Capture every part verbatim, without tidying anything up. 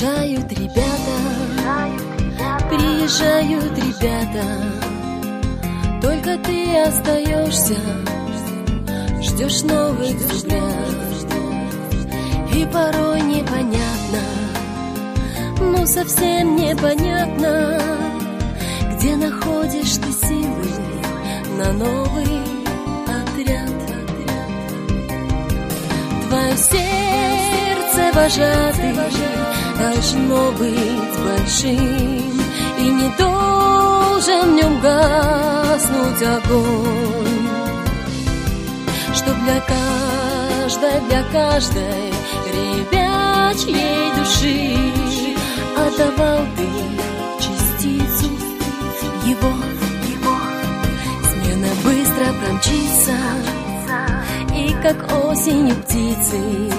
Приезжают ребята, приезжают ребята, только ты остаешься, ждешь новых взглядов. И порой непонятно, ну совсем непонятно, где находишь ты силы на новый отряд. Твое сердце, вожатый, должно быть большим, и не должен в нем гаснуть огонь, чтоб для каждой, для каждой ребячьей души отдавал ты частицу его, его. Смена быстро промчится, и как осенью птицы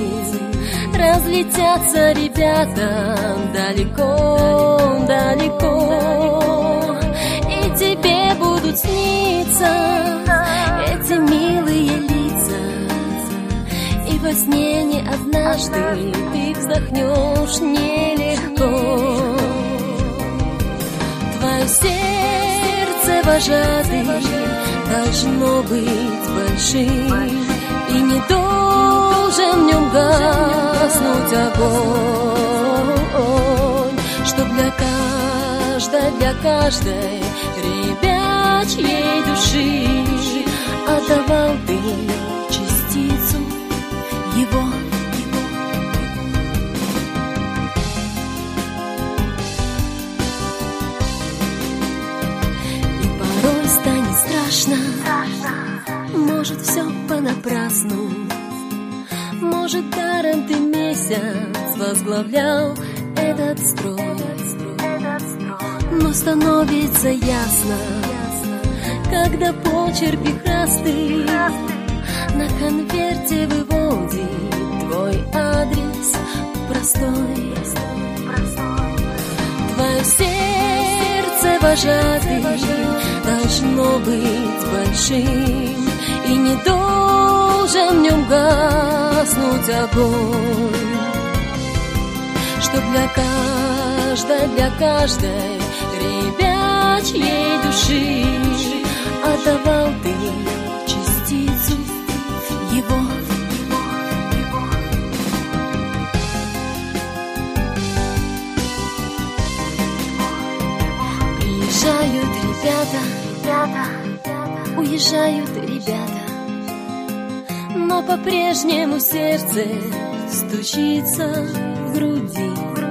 разлетятся ребята далеко, далеко. И тебе будут сниться эти милые лица, и во сне не однажды ты вздохнешь нелегко. Твое сердце, вожатый, должно быть большим, и не должен в нем гаснуть огонь, чтоб для каждой, для каждой ребячьей души отдавал ты частицу его. И порой станет страшно, может, все понапрасну, может, даром ты месяц возглавлял этот строй. Но становится ясно, когда почерк вихрастый на конверте выводит твой адрес простой. Твое сердце, вожатый, должно быть большим, и не должен в нем гаснуть огонь, чтоб для каждой, для каждой ребячьей души отдавал ты частицу его. Приезжают ребята, уезжают ребята, но по-прежнему сердце стучится в груди.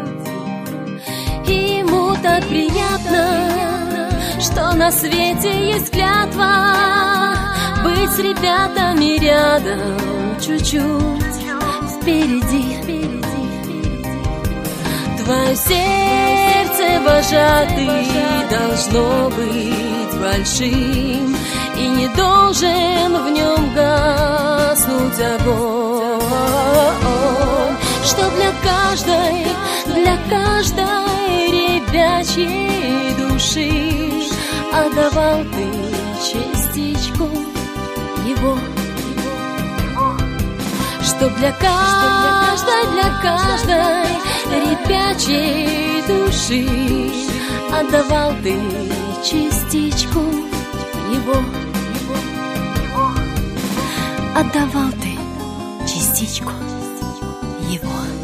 И ему так приятно, что на свете есть клятва быть с ребятами рядом, чуть-чуть впереди. Твое сердце, вожатый, должно быть большим, и не должен в нем гаснуть огонь, что для каждой, для каждой ребячьей души отдавал ты частичку его, что для каждой, для каждой ребячьей души отдавал ты частичку его, отдавал ты частичку его.